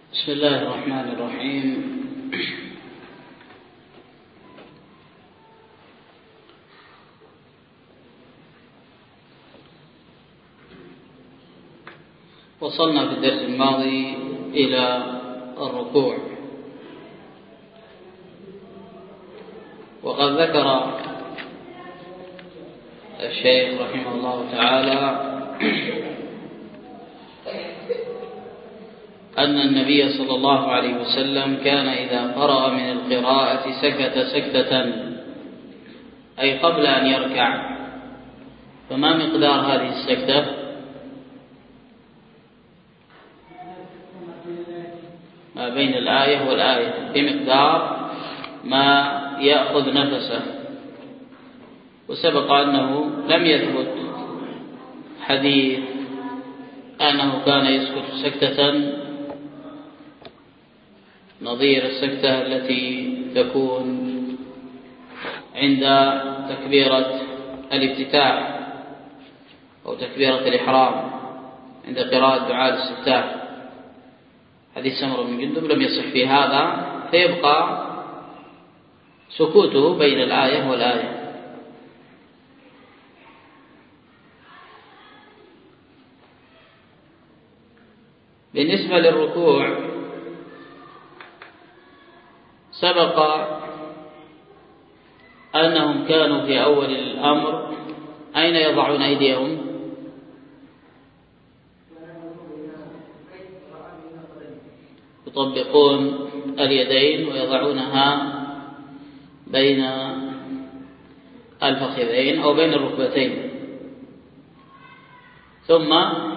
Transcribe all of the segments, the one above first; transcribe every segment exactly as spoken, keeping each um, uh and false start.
بسم الله الرحمن الرحيم. وصلنا في الدرس الماضي إلى الركوع، وقد ذكر الشيخ رحمه الله تعالى أن النبي صلى الله عليه وسلم كان إذا فرغ من القراءة سكت سكتة، أي قبل أن يركع. فما مقدار هذه السكتة؟ ما بين الآية والآية، بمقدار ما يأخذ نفسه. وسبق أنه لم يثبت حديث أنه كان يسكت سكتة نظير السكتة التي تكون عند تكبيرة الافتتاح أو تكبيرة الإحرام عند قراءة دعاء الاستفتاح. حديث سمرة بن جندب لم يصح في هذا، فيبقى سكوته بين الآية والآية. بالنسبة للركوع سبق أنهم كانوا في أول الأمر أين يضعون أيديهم؟ يطبقون اليدين ويضعونها بين الفخذين أو بين الركبتين، ثم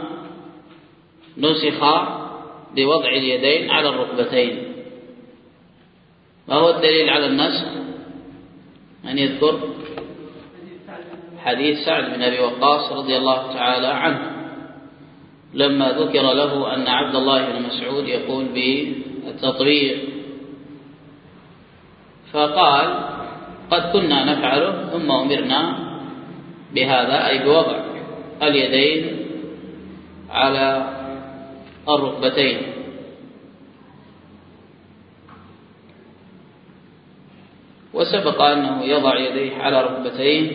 نسخ بوضع اليدين على الركبتين. ما هو الدليل على النسخ؟ من يذكر؟ حديث سعد بن أبي وقاص رضي الله تعالى عنه، لما ذكر له أن عبد الله بن مسعود يقول بالتطبيق، فقال قد كنا نفعله ثم أمرنا بهذا، أي بوضع اليدين على الركبتين. وسبق أنه يضع يديه على ركبتيه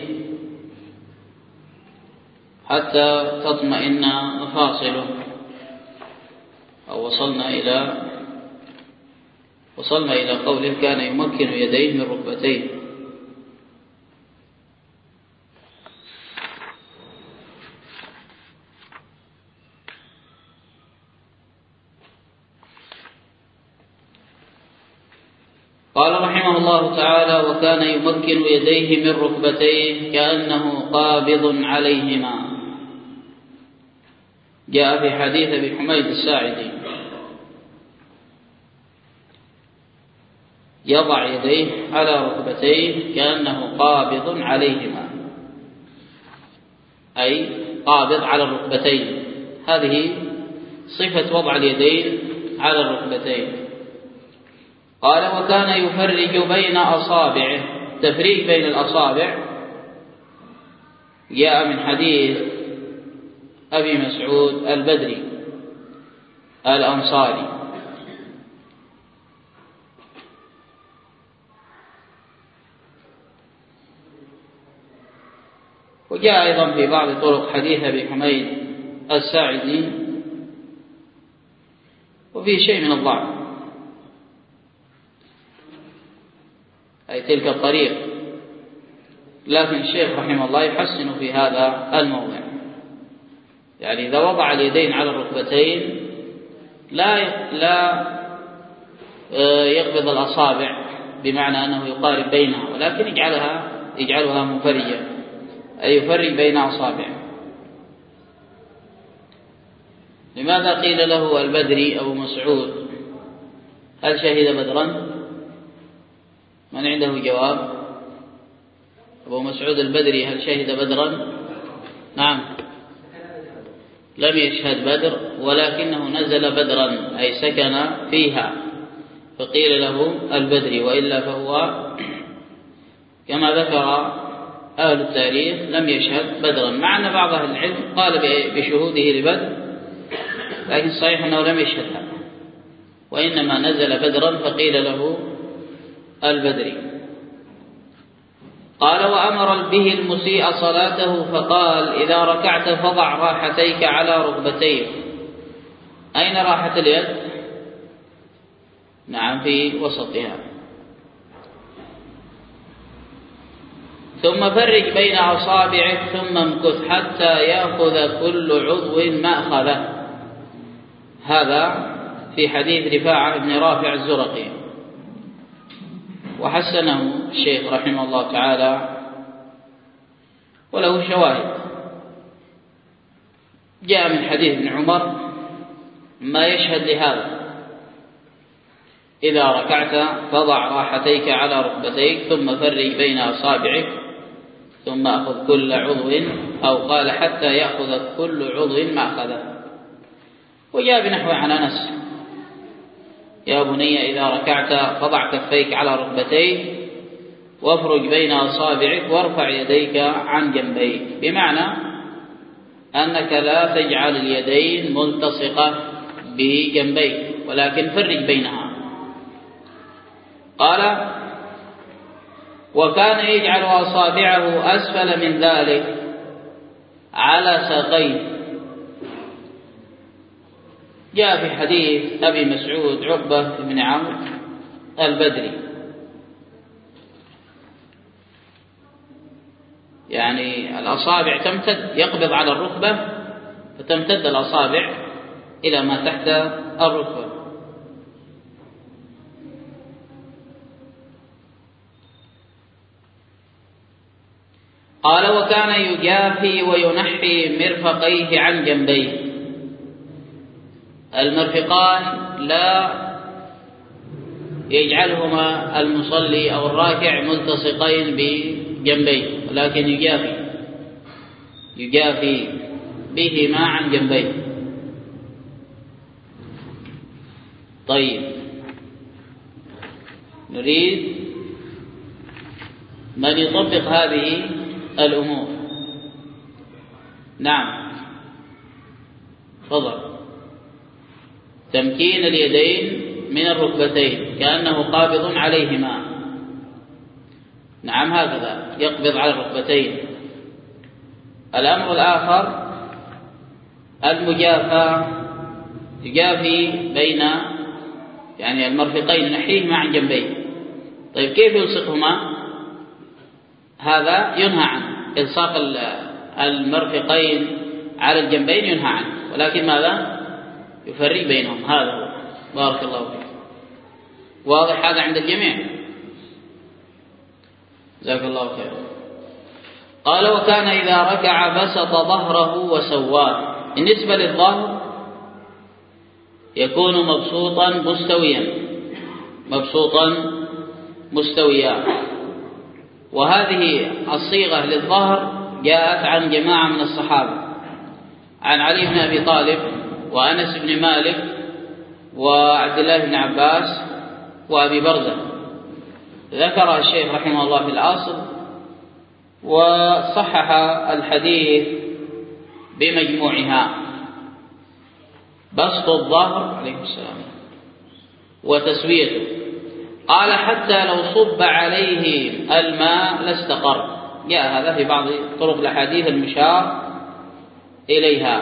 حتى تطمئن مفاصله، أو وصلنا إلى وصلنا إلى قوله كان يمكن يديه من ركبتيه. قال رحمه الله تعالى: وكان يمكن يديه من ركبتيه كأنه قابض عليهما. جاء في حديث أبي حميد الساعدي: يضع يديه على ركبتيه كأنه قابض عليهما، أي قابض على الركبتين. هذه صفة وضع اليدين على الركبتين. قال: وكان يفرج بين أصابعه. تفريج بين الأصابع جاء من حديث أبي مسعود البدري الأنصاري، وجاء أيضا في بعض طرق حديث أبي حميد الساعدي، وفيه شيء من الضعف، أي تلك الطريق، لكن الشيخ رحمه الله يحسن في هذا الموضع. يعني إذا وضع اليدين على الركبتين لا لا يقبض الأصابع بمعنى أنه يقارب بينها، ولكن يجعلها يجعلها مفرجة، أي يفرج بين أصابعه. لماذا قيل له البدري أبو مسعود؟ هل شهد بدرا؟ من عنده جواب؟ أبو مسعود البدري هل شهد بدرا؟ نعم، لم يشهد بدر، ولكنه نزل بدرا، أي سكن فيها، فقيل له البدري، وإلا فهو كما ذكر أهل التاريخ لم يشهد بدرا، مع أن بعض أهل العلم قال بشهوده لبدر، لكن صحيح أنه لم يشهدها. وإنما نزل بدرا فقيل له البدري. قال وأمر به المسيء صلاته فقال إذا ركعت فضع راحتيك على ركبتيك. أين راحة اليد؟ نعم في وسطها. ثم فرج بين أصابعك ثم امكث حتى يأخذ كل عضو مأخذه. هذا في حديث رفاعة بن رافع الزرقي، وحسنه الشيخ رحمه الله تعالى، وله شواهد. جاء من حديث ابن عمر ما يشهد لهذا: إذا ركعت فضع راحتيك على ركبتيك ثم فرج بين أصابعك ثم أخذ كل عضو، أو قال حتى يأخذ كل عضو مأخذه. وجاء بنحو عن أنس: يا بني إذا ركعت فضع كفيك على ركبتيك وافرج بين أصابعك وارفع يديك عن جنبيك، بمعنى أنك لا تجعل اليدين ملتصقة بجنبيك ولكن فرج بينها. قال وكان يجعل أصابعه أسفل من ذلك على ساقيه. جاء في حديث أبي مسعود عقبة بن عمرو البدري، يعني الأصابع تمتد، يقبض على الركبة فتمتد الأصابع إلى ما تحت الركبة. قال وكان يجافي وينحي مرفقيه عن جنبيه. المرفقان لا يجعلهما المصلي أو الراكع ملتصقين بجنبيه، ولكن يجافي يجافي بهما عن جنبيه. طيب، نريد من يطبق هذه الأمور. نعم، تفضل. تمكين اليدين من الركبتين كأنه قابض عليهما. نعم، هكذا يقبض على الركبتين. الأمر الآخر المجافاة، يجافي بين يعني المرفقين، نحيهما عن جنبيه. طيب، كيف يلصقهما؟ هذا ينهى عنه، إلصاق المرفقين على الجنبين ينهى عنه، ولكن ماذا؟ يفرق بينهم. هذا هو. بارك الله فيك. واضح هذا عند الجميع؟ جزاك الله خير. قال وكان إذا ركع بسط ظهره وسواه. بالنسبة للظهر يكون مبسوطا مستويا، مبسوطا مستويا. وهذه الصيغة للظهر جاءت عن جماعة من الصحابة، عن علي بن أبي طالب وأنس بن مالك وعبد الله بن عباس وأبي برزة. ذكر الشيخ رحمه الله في الأصل، وصحح الحديث بمجموعها. بسط الظهر عليه السلام وتسويته. قال حتى لو صب عليه الماء لاستقر. جاء هذا في بعض طرق الحديث المشار إليها.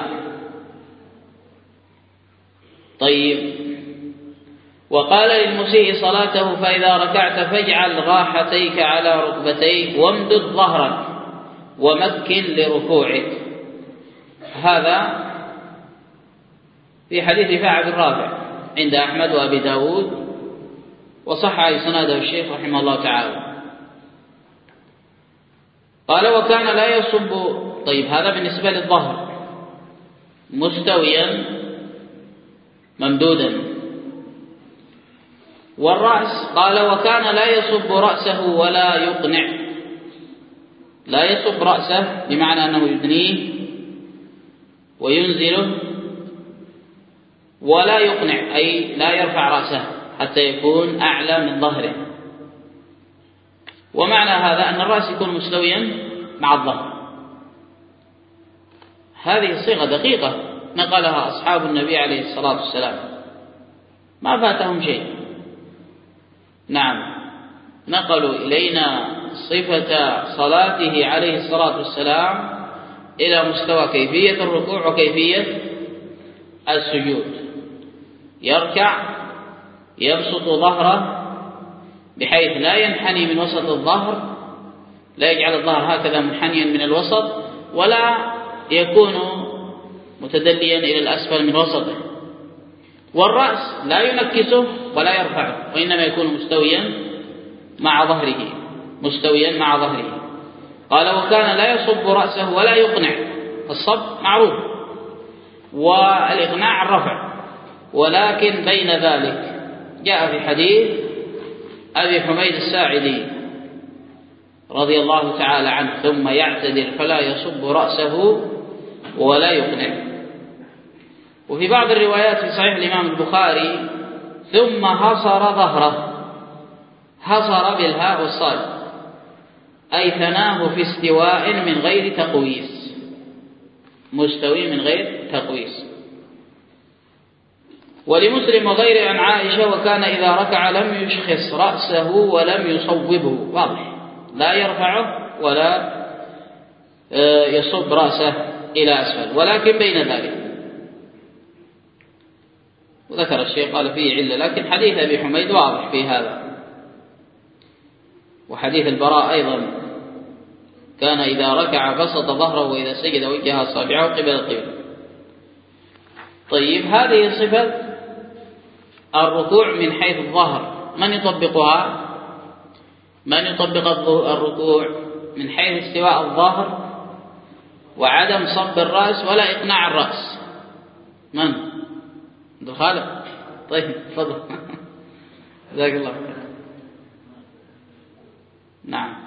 طيب، وقال للمسيء صلاته فإذا ركعت فاجعل راحتيك على ركبتيك وامدد ظهرك ومكن لركوعك. هذا في حديث رفاعة بن رافع عند أحمد وأبي داود، وصح إسناده الشيخ رحمه الله تعالى. قال وكان لا يصب. طيب، هذا بالنسبة للظهر مستويا ممدودا. والرأس قال وكان لا يصب رأسه ولا يقنع. لا يصب رأسه بمعنى أنه يدنيه وينزله، ولا يقنع أي لا يرفع رأسه حتى يكون أعلى من ظهره. ومعنى هذا أن الرأس يكون مستويا مع الظهر. هذه الصيغة دقيقة نقلها أصحاب النبي عليه الصلاة والسلام. ما فاتهم شيء. نعم، نقلوا إلينا صفة صلاته عليه الصلاة والسلام إلى مستوى كيفية الركوع وكيفية السجود. يركع يبسط ظهره بحيث لا ينحني من وسط الظهر، لا يجعل الظهر هكذا منحنيا من الوسط، ولا يكون متدليا إلى الأسفل من وسطه. والرأس لا ينكسه ولا يرفعه، وإنما يكون مستويا مع ظهره، مستويا مع ظهره. قال وكان لا يصب رأسه ولا يقنع. الصب معروف، والإقناع الرفع، ولكن بين ذلك جاء في حديث أبي حميد الساعدي رضي الله تعالى عنه: ثم يعتدل فلا يصب رأسه ولا يقنع. وفي بعض الروايات في صحيح الإمام البخاري: ثم هصر ظهره. هصر بالهاء والصاد، أي ثناه في استواء من غير تقويس، مستوي من غير تقويس. ولمسلم وغيره عن عائشة: وكان إذا ركع لم يشخص رأسه ولم يصوبه. واضح، لا يرفعه ولا يصب رأسه إلى أسفل، ولكن بين ذلك. وذكر الشيخ قال فيه علة، لكن حديث أبي حميد واضح في هذا. وحديث البراء أيضا: كان إذا ركع بسط ظهره وإذا سجد وجه أصابعه قبل القبلة. طيب، هذه صفة الركوع من حيث الظهر، من يطبقها؟ من يطبق الركوع من حيث استواء الظهر وعدم صب الرأس ولا إقناع الرأس؟ من؟ عبد الخالق؟ طيب تفضل. جزاك الله خير. نعم،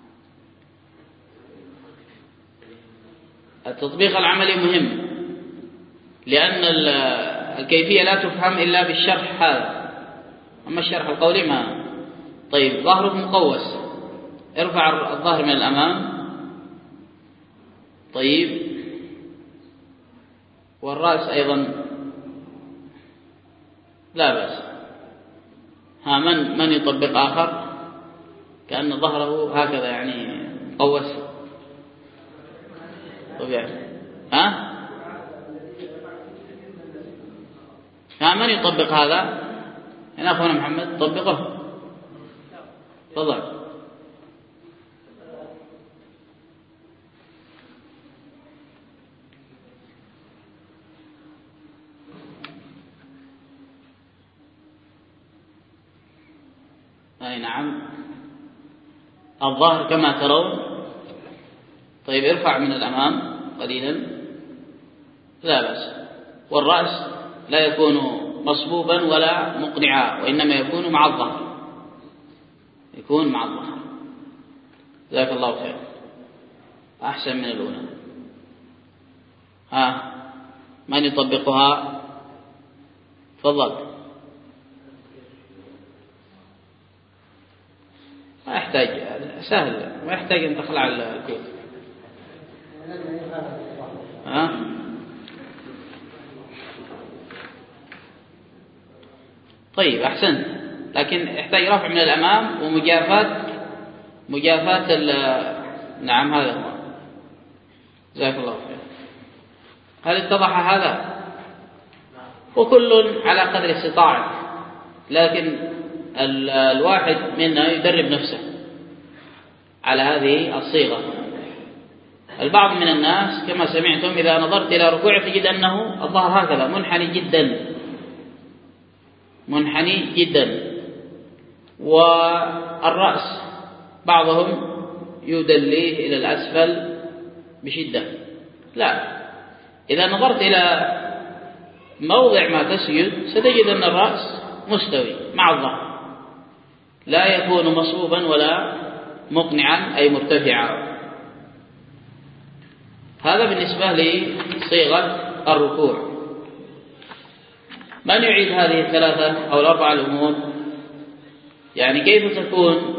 التطبيق العملي مهم، لأن الكيفية لا تفهم إلا بالشرح هذا، أما الشرح القولي ما. طيب، ظهرك مقوس، ارفع الظهر من الأمام. طيب، والرأس أيضا لا بأس. ها، من من يطبق آخر كأن ظهره هكذا يعني مقوس طبيعي؟ ها ها من يطبق هذا؟ هنا أخونا محمد طبقه، تفضل. أي نعم، الظهر كما ترون. طيب، ارفع من الأمام قليلا، لا بأس. والرأس لا يكون مصبوبا ولا مقنعا، وإنما يكون مع الظهر، يكون مع الظهر. جزاك الله خير، أحسن من الأولى. ها، من يطبقها؟ تفضل. ما يحتاج، سهل، ما يحتاج أن تخلع الكوت. ها؟ طيب، أحسن، لكن يحتاج رفع من الأمام ومجافاة مجافاة نعم، هذا هو. جزاك الله خير. هل اتضح هذا؟ وكل على قدر استطاعته، لكن الواحد منا يدرب نفسه على هذه الصيغة. البعض من الناس كما سمعتم إذا نظرت إلى ركوع تجد أنه الظهر هكذا منحني جدا، منحني جدا، والرأس بعضهم يدليه إلى الأسفل بشدة. لا، إذا نظرت إلى موضع ما تسجد ستجد أن الرأس مستوي مع الظهر، لا يكون مصوبا ولا مقنعا أي مرتفعا. هذا بالنسبة لصيغة الركوع. من يعيد هذه الثلاثة أو الأربعة الأمور؟ يعني كيف تكون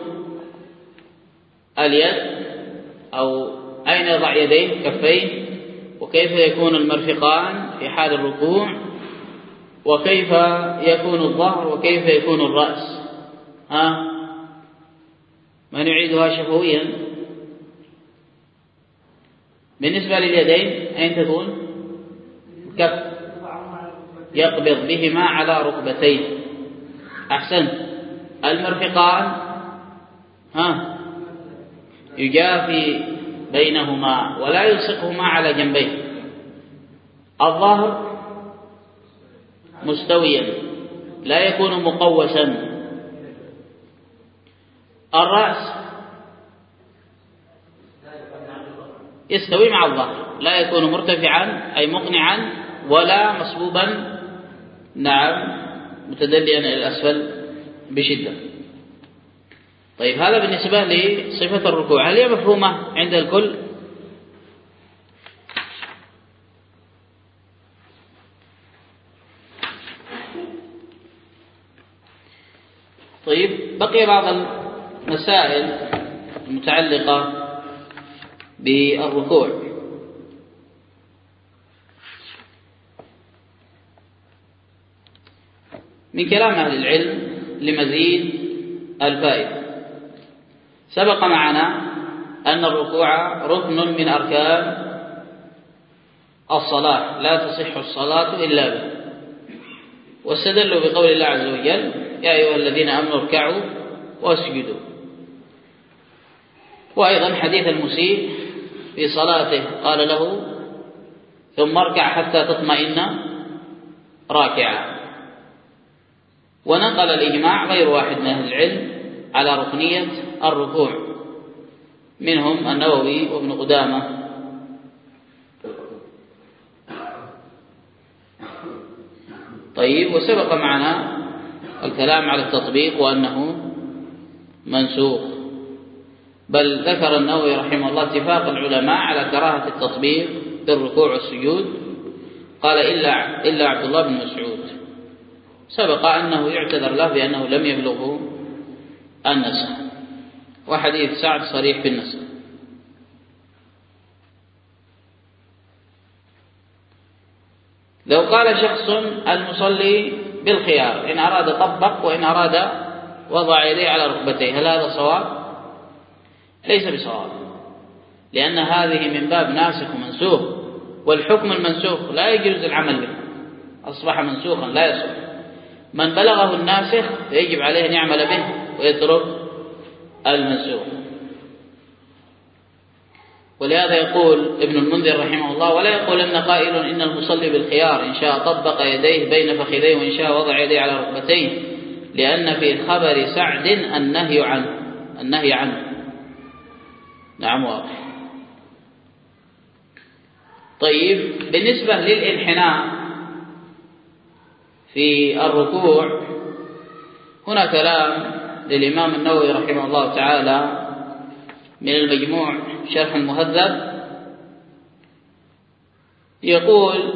اليد، أو أين يضع يديه كفيه، وكيف يكون المرفقان في حال الركوع، وكيف يكون الظهر وكيف يكون الرأس؟ ها من يعيدها شفويا؟ بالنسبة لليدين أين تكون؟ كف، يقبض بهما على ركبتيه. أحسنت. المرفقان ها يجافي بينهما ولا يلصقهما على جنبيه. الظهر مستويا لا يكون مقوسا. الرأس يستوي مع الظهر، لا يكون مرتفعا أي مقنعا ولا مصبوبا نعم متدليا إلى الأسفل بشدة. طيب هذا بالنسبة لصفة الركوع، هل هي مفهومة عند الكل؟ طيب بقي بعض المسائل المتعلقة بالركوع. من كلام أهل العلم لمزيد الفائدة، سبق معنا أن الركوع ركن من أركان الصلاة لا تصح الصلاة إلا به، واستدلوا بقول الله عز وجل يا أيها الذين آمنوا اركعوا واسجدوا. وأيضا حديث المسيء في صلاته قال له ثم اركع حتى تطمئن راكعا. ونقل الإجماع غير واحد من أهل العلم على ركنية الركوع، منهم النووي وابن قدامة. طيب وسبق معنا الكلام على التطبيق وأنه منسوخ، بل ذكر النووي رحمه الله اتفاق العلماء على كراهة التطبيق بالركوع والسجود، قال إلا إلا عبد الله بن مسعود، سبق أنه يعتذر له بأنه لم يبلغه النسخ، وحديث سعد صريح بالنسخ. لو قال شخص المصلي بالخيار إن أراد طبق وإن أراد وضع يديه على ركبتيه، هل هذا صواب؟ ليس بصواب، لأن هذه من باب ناسخ ومنسوخ، والحكم المنسوخ لا يجوز العمل به، أصبح منسوخا لا يصح. من بلغه الناسخ فيجب عليه أن يعمل به ويترك المنسوخ. ولهذا يقول ابن المنذر رحمه الله ولا يقولن قائل إن المصلي بالخيار إن شاء طبق يديه بين فخذيه وإن شاء وضع يديه على ركبتيه، لأن في خبر سعد النهي عنه النهي عنه نعم واضح. طيب بالنسبة للانحناء في الركوع، هنا كلام للإمام النووي رحمه الله تعالى من المجموع شرح المهذب، يقول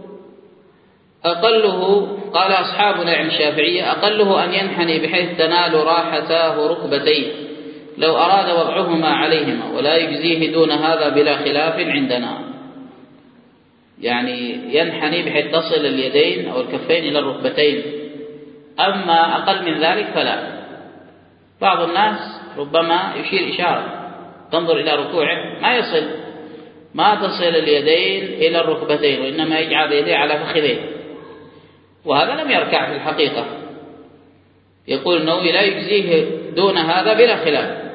أقله قال أصحابنا عن الشافعية أقله أن ينحني بحيث تنال راحتاه ركبتيه لو أراد وضعهما عليهما، ولا يجزيه دون هذا بلا خلاف عندنا. يعني ينحني بحيث تصل اليدين أو الكفين إلى الركبتين، أما أقل من ذلك فلا. بعض الناس ربما يشير إشارة تنظر إلى ركوعه ما يصل ما تصل اليدين إلى الركبتين، وإنما يجعل يديه على فخذيه، وهذا لم يركع في الحقيقة. يقول النووي لا يجزيه دون هذا بلا خلاف.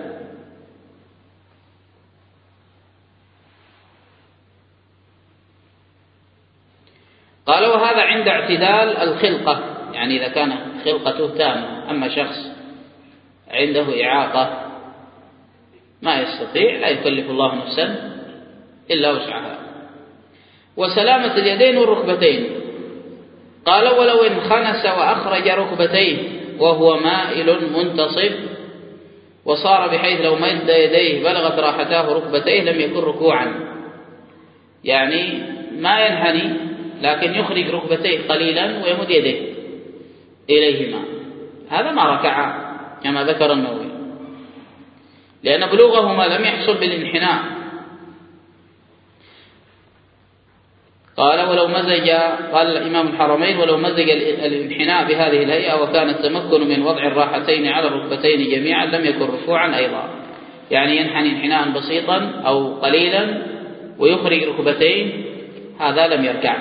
قال وهذا عند اعتدال الخلقة، يعني إذا كان خلقته تامة. أما شخص عنده إعاقة ما يستطيع لا يكلف الله نفسا إلا وسعها. وسلامة اليدين والركبتين، قال ولو انخنس وأخرج ركبتيه وهو مائل منتصب وصار بحيث لو مد يديه بلغت راحتاه ركبتيه لم يكن ركوعا، يعني ما ينحني لكن يخرج ركبتيه قليلا ويمد يديه إليهما، هذا ما ركع كما ذكر النووي، لأن بلوغهما لم يحصل بالانحناء. قال ولو مزج، قال الإمام الحرمين ولو مزج الانحناء بهذه الهيئة وكان التمكن من وضع الراحتين على الركبتين جميعا لم يكن ركوعا أيضا، يعني ينحني انحناء بسيطا أو قليلا ويخرج ركبتين، هذا لم يركع.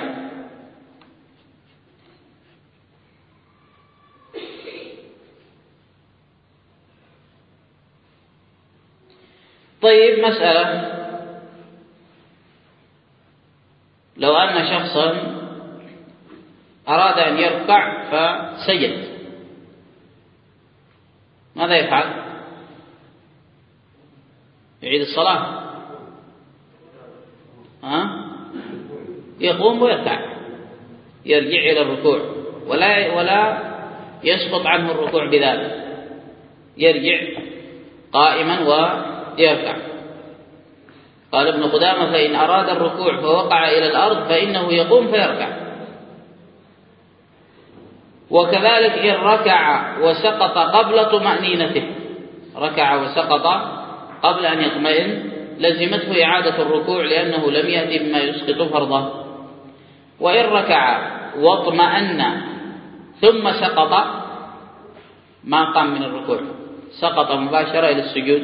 طيب مسألة، لو أن شخصا أراد أن يركع فسجد، ماذا يفعل؟ يعيد الصلاة؟ ها؟ يقوم ويركع، يرجع إلى الركوع، ولا ولا يسقط عنه الركوع بذلك، يرجع قائما ويركع. قال ابن قدامة فإن أراد الركوع فوقع إلى الأرض فإنه يقوم فيركع. وكذلك إن ركع وسقط قبل طمأنينته، ركع وسقط قبل أن يطمئن لزمته إعادة الركوع لأنه لم يأتي بما يسقط فرضه. وإن ركع واطمأن ثم سقط ما قام من الركوع، سقط مباشرة إلى السجود،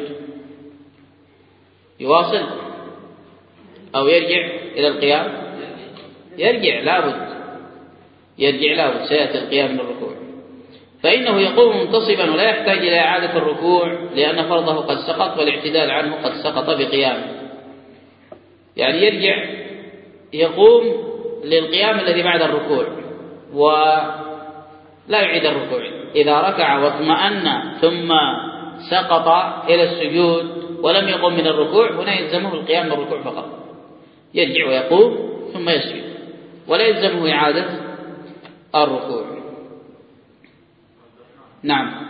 يواصل أو يرجع إلى القيام؟ يرجع لابد، يرجع لابد، سيأتي القيام من الركوع. فإنه يقوم منتصبا ولا يحتاج إلى إعادة الركوع لأن فرضه قد سقط والاعتدال عنه قد سقط بقيامه. يعني يرجع يقوم للقيام الذي بعد الركوع ولا يعيد الركوع. إذا ركع واطمأن ثم سقط إلى السجود ولم يقم من الركوع هنا يلزمه القيام من الركوع فقط، يرجع ويقوم ثم يسجد ولا يلزمه إعادة الركوع. نعم.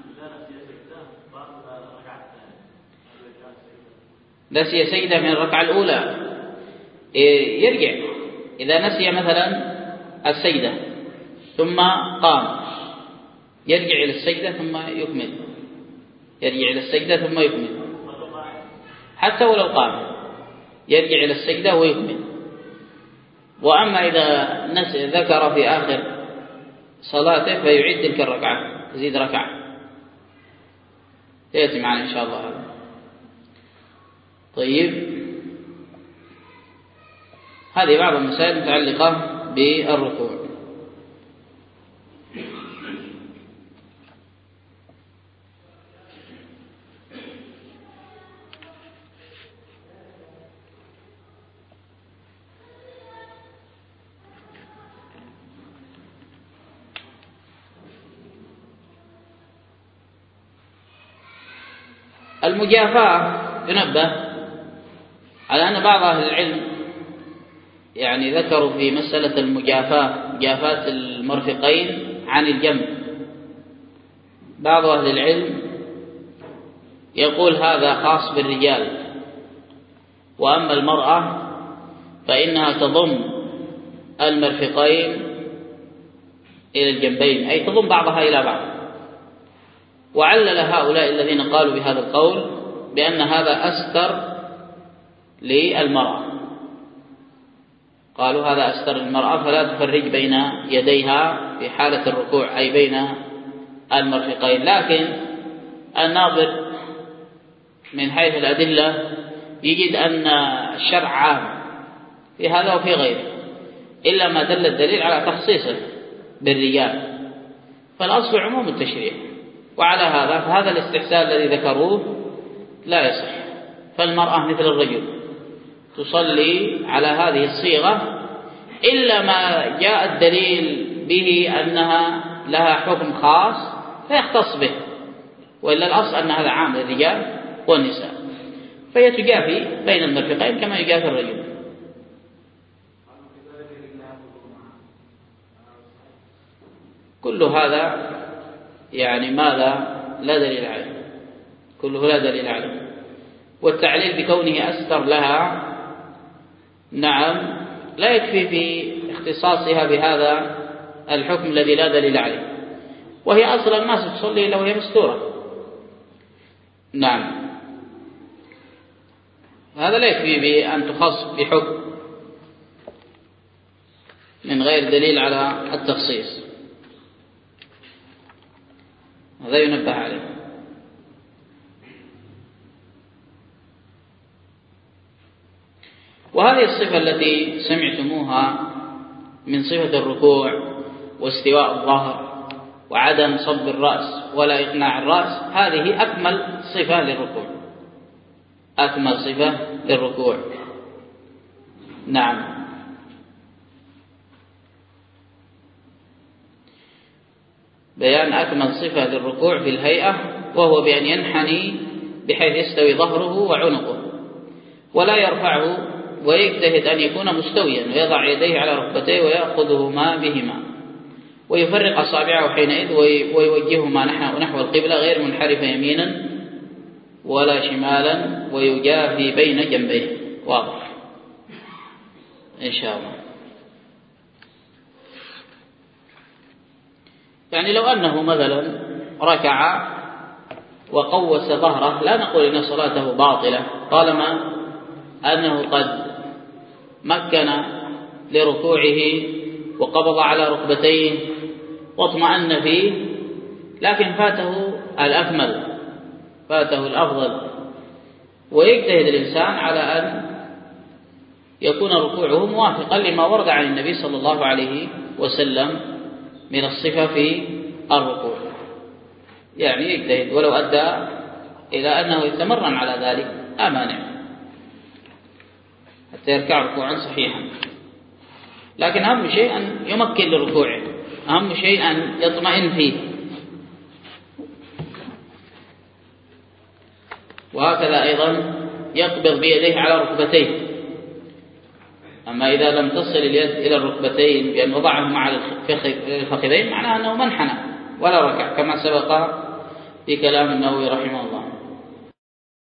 نسي سجدة من الركعة الأولى يرجع. إذا نسي مثلا السجدة ثم قام يرجع إلى السجدة ثم يكمل، يرجع إلى السجدة ثم يكمل، حتى ولو قام يرجع إلى السجدة ويكمل. وأما إذا نسي ذكر في آخر صلاته فيعيد تلك الركعة، يزيد ركعة، يأتي معنا إن شاء الله هذا. طيب هذه بعض المسائل المتعلقة بالركوع. المجافاة ينبه على أن بعض أهل العلم يعني ذكروا في مسألة المجافاة، مجافاة المرفقين عن الجنب. بعض أهل العلم يقول هذا خاص بالرجال، وأما المرأة فإنها تضم المرفقين إلى الجنبين، أي تضم بعضها إلى بعض. وعلل هؤلاء الذين قالوا بهذا القول بأن هذا أستر للمرأة، قالوا هذا أستر للمرأة فلا تفرج بين يديها في حالة الركوع، أي بين المرفقين. لكن الناظر من حيث الأدلة يجد أن الشرع عام في هذا وفي غيره، إلا ما دل الدليل على تخصيصه بالرجال، فالأصل عموم التشريع. وعلى هذا فهذا الاستحسان الذي ذكروه لا يصح، فالمرأة مثل الرجل تصلي على هذه الصيغة إلا ما جاء الدليل به أنها لها حكم خاص فيختص به، وإلا الأصل أن هذا عام للرجال والنساء، فهي تجافي بين المرفقين كما يجافي الرجل. كل هذا يعني ماذا لا دليل عليه، كله لا دليل عليه. والتعليل بكونه أستر لها نعم لا يكفي في اختصاصها بهذا الحكم الذي لا دليل عليه، وهي أصلا ما تصلي إلا وهي مستورة. نعم هذا لا يكفي بأن تخص بحكم. من غير دليل على التخصيص، هذا ينبه عليه. وهذه الصفة التي سمعتموها من صفة الركوع واستواء الظهر وعدم صب الرأس ولا إقناع الرأس، هذه أكمل صفة للركوع، أكمل صفة للركوع. نعم. بيان أكمل صفة للركوع في الهيئة، وهو بأن ينحني بحيث يستوي ظهره وعنقه ولا يرفعه، ويجتهد أن يكون مستويا ويضع يديه على ركبتيه ويأخذهما بهما، ويفرق أصابعه حينئذ ويوجههما نحو القبلة غير منحرف يمينا ولا شمالا، ويجافي بين جنبيه. واضح إن شاء الله. يعني لو أنه مثلا ركع وقوس ظهره لا نقول إن صلاته باطلة طالما أنه قد مكن لركوعه وقبض على ركبتيه واطمأن فيه، لكن فاته الأكمل، فاته الأفضل، ويجتهد الإنسان على أن يكون ركوعه موافقا لما ورد عن النبي صلى الله عليه وسلم من الصفة في الركوع، يعني يجتهد ولو أدى إلى أنه يتمرن على ذلك لا مانع حتى يركع ركوعا صحيحا، لكن أهم شيء أن يمكن لركوعه، أهم شيء أن يطمئن فيه. وهكذا أيضا يقبض بيديه على ركبتيه، أما إذا لم تصل اليد إلى الركبتين بأن وضعهما على الفخذين معناه أنه منحنى ولا ركع، كما سبق في كلام النووي رحمه الله.